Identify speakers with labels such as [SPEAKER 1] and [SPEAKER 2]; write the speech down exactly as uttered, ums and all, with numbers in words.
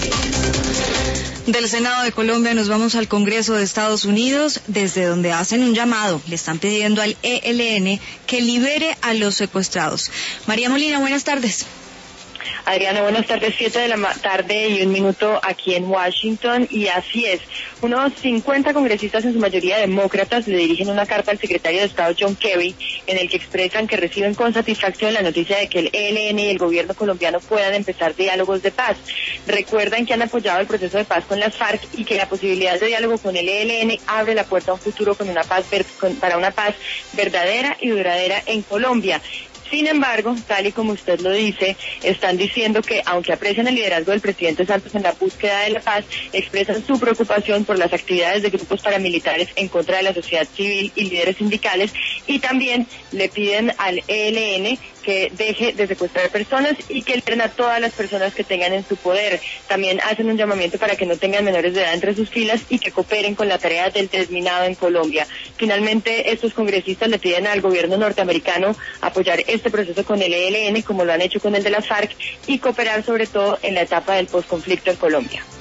[SPEAKER 1] Del Senado de Colombia nos vamos al Congreso de Estados Unidos, desde donde hacen un llamado. Le están pidiendo al E L N que libere a los secuestrados. María Molina, buenas tardes.
[SPEAKER 2] Adriana, buenas tardes, siete de la tarde y un minuto aquí en Washington, y así es, unos cincuenta congresistas, en su mayoría demócratas, le dirigen una carta al secretario de Estado John Kerry, en el que expresan que reciben con satisfacción la noticia de que el E L N y el gobierno colombiano puedan empezar diálogos de paz. Recuerdan que han apoyado el proceso de paz con las FARC y que la posibilidad de diálogo con el E L N abre la puerta a un futuro con una paz ver, con, para una paz verdadera y duradera en Colombia. Sin embargo, tal y como usted lo dice, están diciendo que, aunque aprecian el liderazgo del presidente Santos en la búsqueda de la paz, expresan su preocupación por las actividades de grupos paramilitares en contra de la sociedad civil y líderes sindicales, y también le piden al E L N que deje de secuestrar personas y que liberen a todas las personas que tengan en su poder. También hacen un llamamiento para que no tengan menores de edad entre sus filas y que cooperen con la tarea del desminado en Colombia. Finalmente, estos congresistas le piden al gobierno norteamericano apoyar este proceso con el E L N, como lo han hecho con el de las FARC, y cooperar sobre todo en la etapa del posconflicto en Colombia.